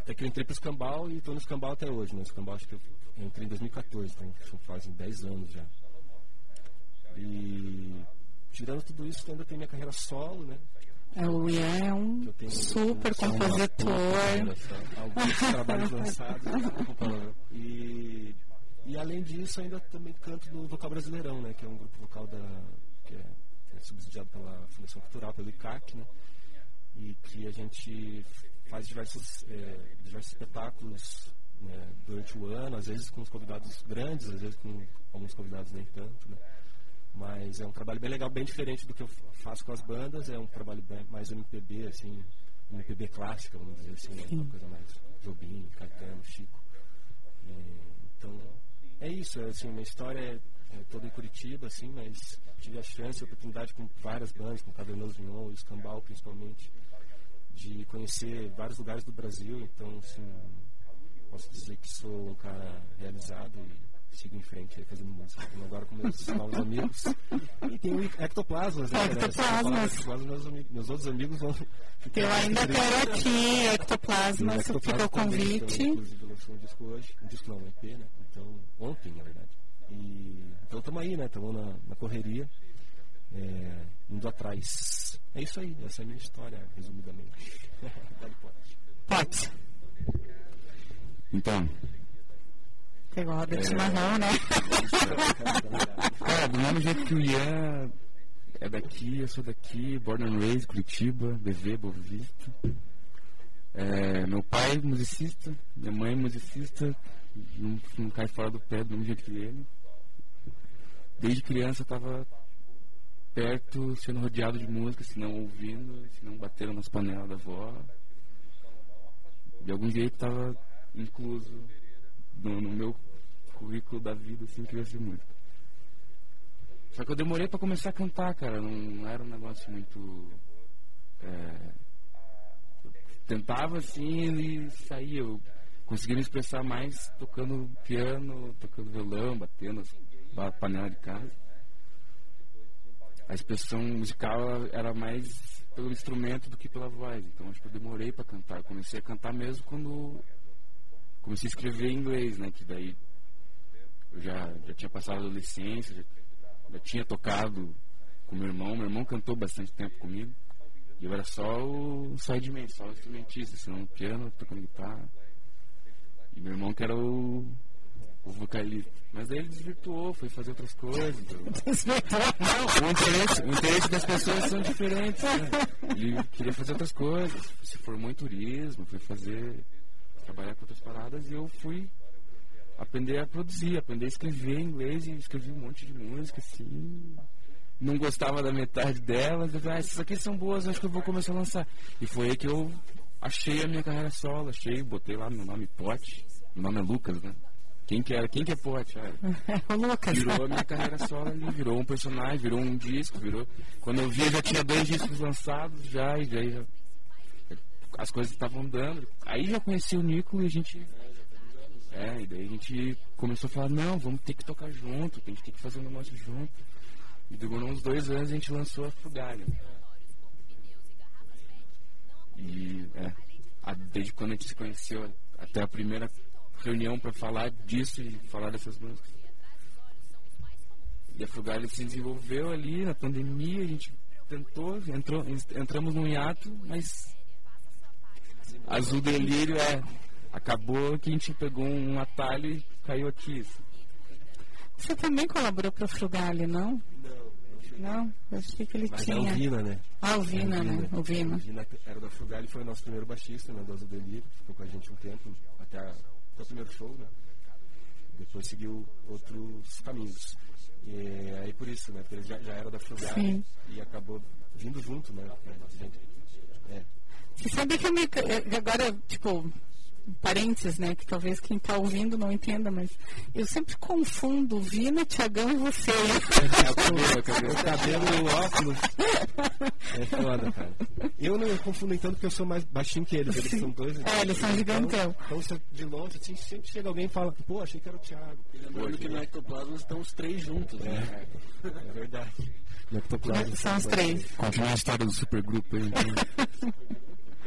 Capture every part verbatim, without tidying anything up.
Até que eu entrei pro Escambau e tô no Escambau até hoje, né? O Escambau acho que eu entrei em dois mil e quatorze, então fazem dez anos já. E tirando tudo isso, ainda tem minha carreira solo, né? O Ian é um super compositor. Alguns trabalhos lançados. E, e além disso, ainda também canto no Vocal Brasileirão, né? Que é um grupo vocal da, que é, é subsidiado pela Fundação Cultural, pelo I C A C, né? E que a gente faz diversos, é, diversos espetáculos, né, durante o ano, às vezes com os convidados grandes, às vezes com alguns convidados nem tanto, né? Mas é um trabalho bem legal, bem diferente do que eu faço com as bandas. É um trabalho bem, mais M P B, assim, M P B clássica, vamos dizer assim, né? Uma coisa mais Jobim, Caetano, Chico. E, então, é isso, é, assim, minha história é, é toda em Curitiba, assim, mas tive a chance, a oportunidade com várias bandas, com Cavernoso Mignon, Escambau principalmente, de conhecer vários lugares do Brasil. Então, assim, posso dizer que sou um cara realizado e sigo em frente aí fazendo música. Então, agora com meus novos amigos. E tem o Ectoplasmas, né? Ectoplasmas. Ectoplasmas meus, meus outros amigos vão ficar. Eu ainda quero aqui, Ectoplasmas, fica o convite. Então, inclusive, lançou um disco hoje. Um disco não, um E P, né? Então, ontem, na verdade. E, então, estamos aí, né? Estamos na, na correria, é, indo atrás. É isso aí, essa é a minha história, resumidamente. Pode. Pode. Então. Pegou a roda de chimarrão, né? Cara, do mesmo jeito que o Ian é daqui, eu sou daqui, born and raised, Curitiba, B V, Boa Vista. É, meu pai musicista, minha mãe musicista, não, não cai fora do pé do mesmo jeito que ele. Desde criança eu tava perto, sendo rodeado de música, se não ouvindo, se não batendo nas panelas da avó. De algum jeito tava incluso no, no meu currículo da vida, assim, que ia ser música. Só que eu demorei pra começar a cantar, cara. Não, não era um negócio muito... É, eu tentava, assim, e saía. Eu conseguia me expressar mais tocando piano, tocando violão, batendo as panelas de casa. A expressão musical era mais pelo instrumento do que pela voz. Então, acho que eu demorei pra cantar. Eu comecei a cantar mesmo quando... comecei a escrever em inglês, né? Que daí eu já, já tinha passado a adolescência, já, já tinha tocado com meu irmão. Meu irmão cantou bastante tempo comigo. E eu era só o sideman, só o instrumentista, senão o piano, tocando guitarra. E meu irmão que era o, o vocalista. Mas daí ele desvirtuou, foi fazer outras coisas. Não, o interesse, o interesse das pessoas são diferentes, né? Ele queria fazer outras coisas. Se formou em turismo, foi fazer... trabalhar com outras paradas, e eu fui aprender a produzir, aprender a escrever em inglês, e escrevi um monte de música, assim, não gostava da metade delas, eu falei, ah, essas aqui são boas, acho que eu vou começar a lançar. E foi aí que eu achei a minha carreira solo, achei, botei lá meu nome Pote, meu nome é Lucas, né? Quem que era? Quem que é Pote? Ah, o Lucas. Virou a minha carreira solo ali, virou um personagem, virou um disco, virou... Quando eu vi, eu já tinha dois discos lançados, já, e daí já... as coisas estavam dando. Aí já conheci o Nico e a gente... É, e daí a gente começou a falar, não, vamos ter que tocar junto, tem que ter que fazer um negócio junto. E demorou uns dois anos e a gente lançou a Frugália. E, é, a, desde quando a gente se conheceu, até a primeira reunião pra falar disso e falar dessas músicas. E a Frugália se desenvolveu ali na pandemia, a gente tentou, entrou, entramos num hiato, mas... Azul Delírio é... acabou que a gente pegou um atalho e caiu aqui. Você também colaborou para o Frugali, não? Não. Não? Eu achei que ele Mas tinha. é o Vina, né? Ah, o Vina, né? O Vina. O Vina era da Frugali, foi o nosso primeiro baixista, né? Do Azul Delírio. Ficou com a gente um tempo, até, a, até o primeiro show, né? Depois seguiu outros caminhos. E aí por isso, né? Porque ele já, já era da Frugali e acabou vindo junto, né? Gente, é. Você sabe que eu me... Agora, tipo, parênteses, né? Que talvez quem tá ouvindo não entenda, mas eu sempre confundo Vina, Tiagão e você. É, o cabelo, o cabelo, o cabelo e o óculos. É foda, cara. Eu não confundo então porque eu sou mais baixinho que eles. Eles são dois. É, eles são gigantão. Então, então de longe, assim, sempre chega alguém e fala, pô, achei que era o Thiago. Lembrando que no Ectoplasma estão os três juntos, né? É, é verdade. No Ectoplasma são os três. Continua a história do supergrupo aí. Então.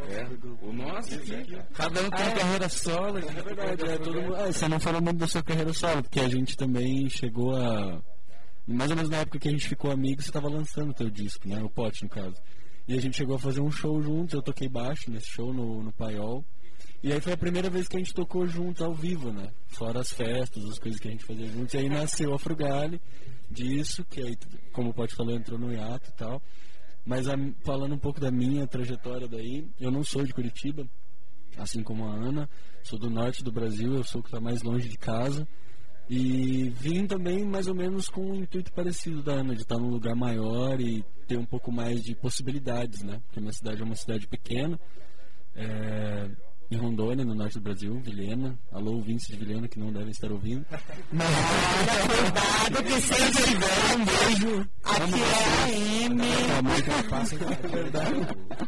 É, o nosso aqui, cada um tem uma carreira solo. É verdade, é, todo mundo, é, você não falou muito da sua carreira solo, porque a gente também chegou a... Mais ou menos na época que a gente ficou amigo, você estava lançando o teu disco, né? O Pote, no caso. E a gente chegou a fazer um show juntos, eu toquei baixo nesse show no, no Paiol. E aí foi a primeira vez que a gente tocou juntos ao vivo, né? Fora as festas, as coisas que a gente fazia juntos. E aí nasceu a Frugale disso, que aí, como o Pote falou, entrou no hiato e tal. Mas a, falando um pouco da minha trajetória daí, eu não sou de Curitiba, assim como a Ana. Sou do norte do Brasil, eu sou o que está mais longe de casa. E vim também mais ou menos com um intuito parecido da Ana, de estar num lugar maior e ter um pouco mais de possibilidades, né? Porque a minha cidade é uma cidade pequena. É... Em Rondônia, no norte do Brasil, Vilhena. Alô, ouvintes de Vilhena que não devem estar ouvindo. Mas cuidado que se tiver um beijo. Aqui é a M. A mãe que passa é verdade.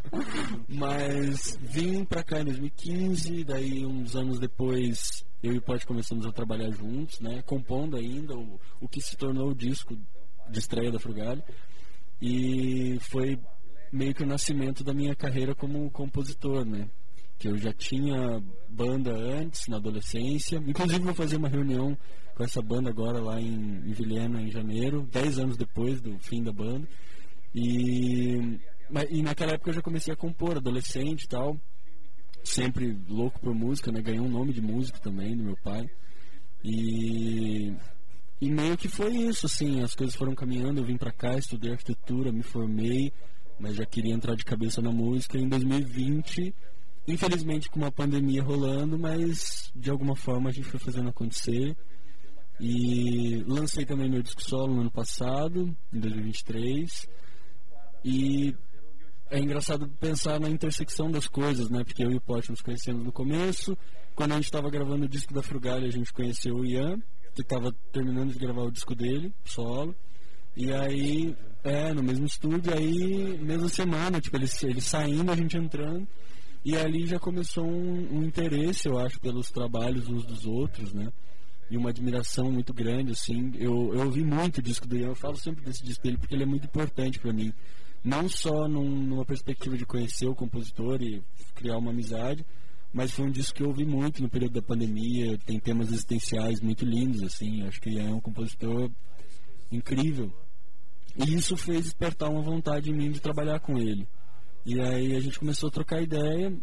Mas vim pra cá em dois mil e quinze, daí uns anos depois eu e o Pote começamos a trabalhar juntos, né? Compondo ainda o, o que se tornou o disco de estreia da Frugale. E foi meio que o nascimento da minha carreira como compositor, né? Que eu já tinha banda antes, na adolescência. Inclusive vou fazer uma reunião com essa banda agora lá em, em Vilhena, em janeiro, dez anos depois do fim da banda. E, e naquela época eu já comecei a compor, adolescente e tal. Sempre louco por música, né? Ganhei um nome de músico também do meu pai. E, e meio que foi isso, assim, as coisas foram caminhando. Eu vim pra cá, estudei arquitetura, me formei, mas já queria entrar de cabeça na música. Em dois mil e vinte... Infelizmente com uma pandemia rolando, mas de alguma forma a gente foi fazendo acontecer. E lancei também meu disco solo no ano passado, em dois mil e vinte e três. E é engraçado pensar na intersecção das coisas, né? Porque eu e o Pote nos conhecemos no começo. Quando a gente estava gravando o disco da Frugale, a gente conheceu o Ian, que estava terminando de gravar o disco dele, solo. E aí, é, no mesmo estúdio, aí, mesma semana, tipo, ele, ele saindo, a gente entrando. E ali já começou um, um interesse, eu acho, pelos trabalhos uns dos outros, né? E uma admiração muito grande, assim. Eu, eu ouvi muito o disco do Ian, eu falo sempre desse disco dele porque ele é muito importante para mim. Não só num, numa perspectiva de conhecer o compositor e criar uma amizade, mas foi um disco que eu ouvi muito no período da pandemia. Tem temas existenciais muito lindos, assim. Acho que o Ian é um compositor incrível. E isso fez despertar uma vontade em mim de trabalhar com ele. E aí a gente começou a trocar ideia,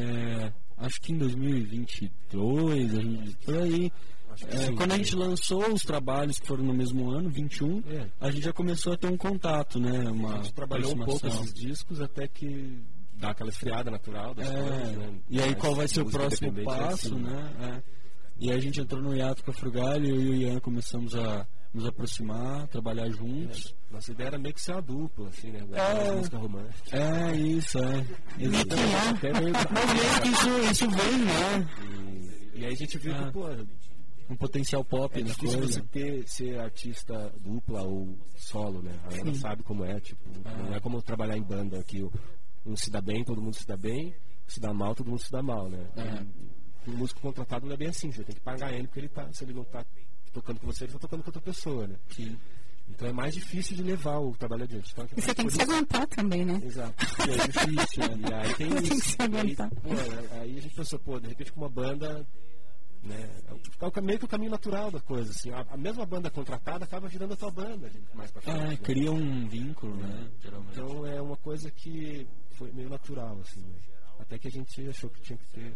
é, acho que em dois mil e vinte e dois, a gente, por aí, é, sim, quando a gente lançou os trabalhos que foram no mesmo ano, vinte e um, é. A gente já começou a ter um contato, né? Uma a gente trabalhou um pouco esses discos até que dá aquela esfriada natural das é, coisas, né? E aí qual vai ser o próximo passo, assim, né? É. E aí a gente entrou no hiato com a Frugale, eu e o Ian começamos a nos aproximar, trabalhar juntos. É. Nossa ideia era meio que ser uma dupla, assim, né? É, música romântica. É, isso, é. Exatamente. Mas isso, isso vem, né? E, e aí a gente viu ah, que, pô, um potencial pop é na difícil coisa. você ter, ser artista dupla ou solo, né? A Ana sabe como é, tipo, ah. não é como trabalhar em banda, que um se dá bem, todo mundo se dá bem, se dá mal, todo mundo se dá mal, né? É. O músico contratado não é bem assim, você tem que pagar ele porque ele tá, se ele não tá tocando com você, ele tá tocando com outra pessoa, né? Sim. Então é mais difícil de levar o trabalho adiante. Então, e você tem que se aguentar também, né? Exato. E é difícil, né? E aí tem, tem isso. que se aguentar. Aí, pô, aí a gente pensou, pô, de repente com uma banda, né? É meio que o caminho natural da coisa, assim. A, a mesma banda contratada acaba virando a tua banda, mais pra frente. É, né? Cria um vínculo, né? Geralmente. Então é uma coisa que foi meio natural, assim, né? Até que a gente achou que tinha que ter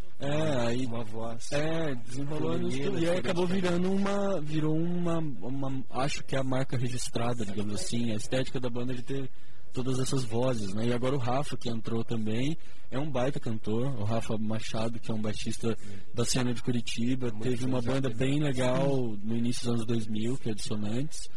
É, aí uma voz. É, desenrolou no estúdio. E aí acabou virando uma. Virou uma, uma. Acho que é a marca registrada, digamos assim. A estética da banda de ter todas essas vozes, né? E agora o Rafa, que entrou também, é um baita cantor. O Rafa Machado, que é um baixista da cena de Curitiba. É teve uma banda bem legal no início dos anos dois mil, que é Dissonantes.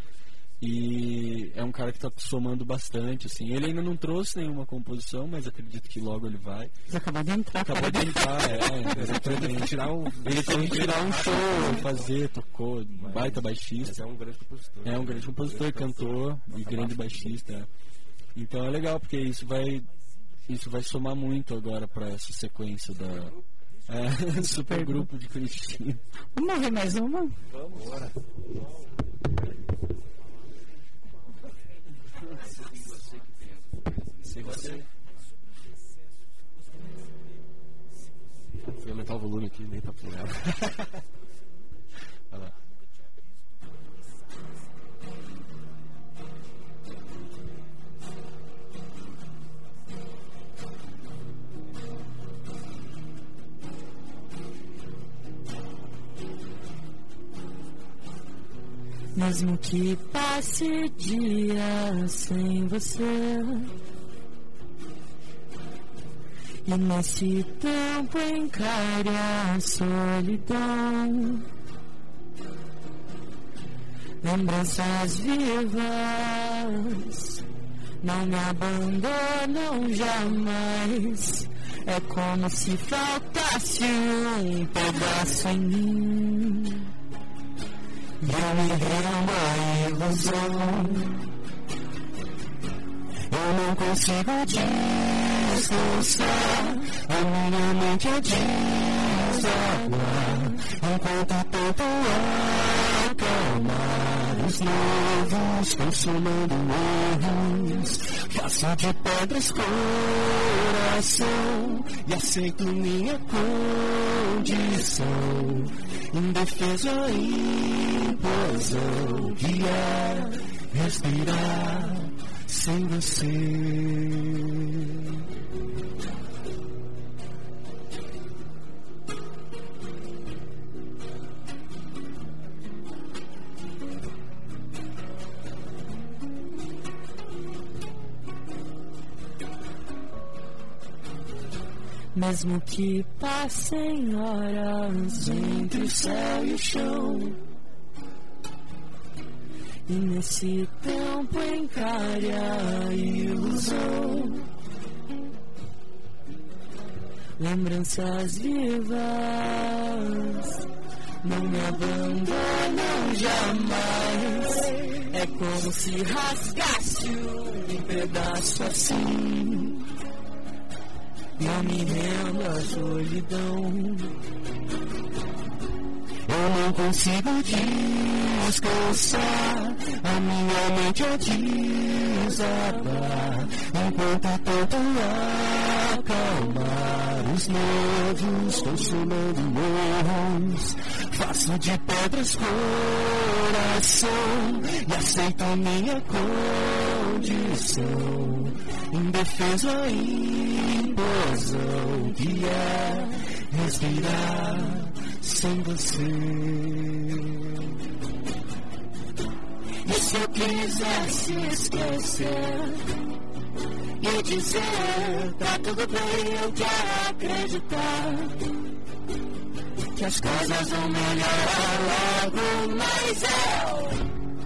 E é um cara que está somando bastante, assim. Ele ainda não trouxe nenhuma composição, mas acredito que logo ele vai. Mas acabou de entrar. Acabou de entrar, é. Exatamente. Tirar um, ele tem que tirar um show, fazer, tocou, baita baixista. É um grande compositor. É um grande compositor, cantor e grande baixista. É. Então é legal, porque isso vai, isso vai somar muito agora para essa sequência da é, super grupo de Curitiba. Vamos ouvir mais uma? Vamos, bora. Se você. aumentar o volume aqui, nem tá problema. Vai lá. Mesmo que passe dias sem você, e nesse tempo encare a solidão, lembranças vivas não me abandonam jamais. É como se faltasse um pedaço em mim. Eu me rendo à ilusão, eu não consigo descansar, a minha mente é desaguar, enquanto tento acalmar os nervos, consumando erros, faço de pedras coração e aceito minha condição, indefeso a implosão que é respirar sem você. Mesmo que passem horas entre o céu e o chão, e nesse tempo encare a ilusão, lembranças vivas não me abandonam jamais. É como se rasgasse um pedaço assim, eu me rendo à solidão, eu não consigo descansar, a minha mente é desabar, enquanto tento acalmar os nervos, consumando erros, faço de pedras coração e aceito minha condição, indefeso a implosão que é respirar sem você. E se eu quisesse esquecer e dizer tá tudo bem, eu quero acreditar que as coisas vão melhorar logo, mas eu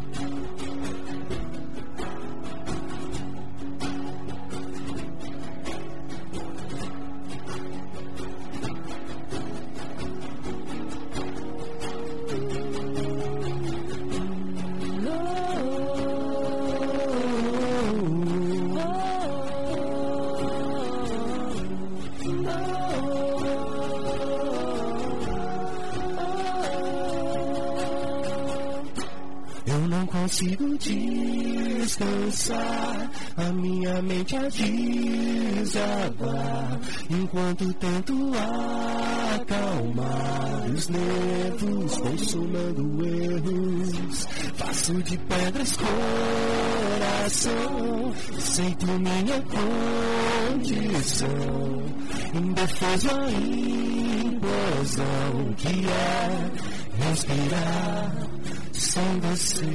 consigo descansar, a minha mente a desabar, enquanto tento acalmar os nervos, consumando erros, faço de pedras coração, aceito minha condição, indefeso a implosão que é respirar sem você.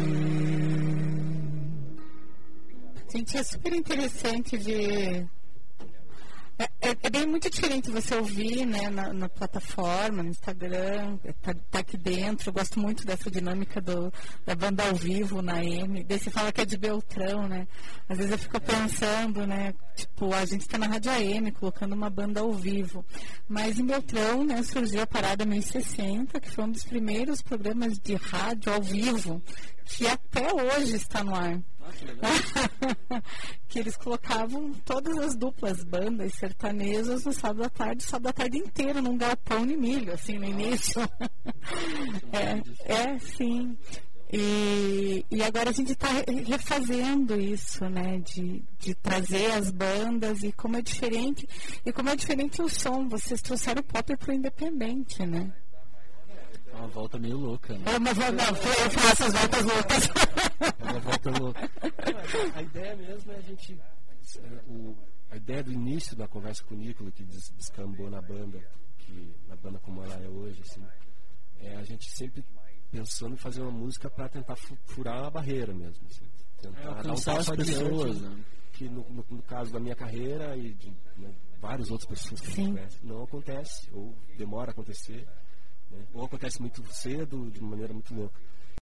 Gente, é super interessante ver. É, é, é bem muito diferente você ouvir, né, na, na plataforma, no Instagram, tá, tá aqui dentro. Eu gosto muito dessa dinâmica do, da banda ao vivo na M. Daí você fala que é de Beltrão, né? Às vezes eu fico pensando, né, tipo, a gente está na Rádio A M colocando uma banda ao vivo. Mas em Beltrão, né, surgiu a Parada mil e sessenta, que foi um dos primeiros programas de rádio ao vivo que até hoje está no ar. Que eles colocavam todas as duplas bandas sertanejas no sábado à tarde, sábado à tarde inteiro, num galpão de milho, assim, no início. é, é, sim. E, e agora a gente está refazendo isso, né? De, de trazer as bandas e como é diferente. E como é diferente o som. Vocês trouxeram o pop para o independente, né? É uma volta meio louca, né? É uma volta, não, eu faço as voltas loucas. É uma volta louca. Não, a ideia mesmo é a gente... O, a ideia do início da conversa com o Nicola, que des, descambou na banda, que, na banda como ela é hoje, assim, é a gente sempre pensando em fazer uma música para tentar furar a barreira mesmo. Assim, tentar é, dar um alcançar passo as pessoas, adiante, né? Que no, no, no caso da minha carreira e de né, várias outras pessoas que a gente conhece, não acontece, ou demora a acontecer, né, ou acontece muito cedo, de uma maneira muito louca.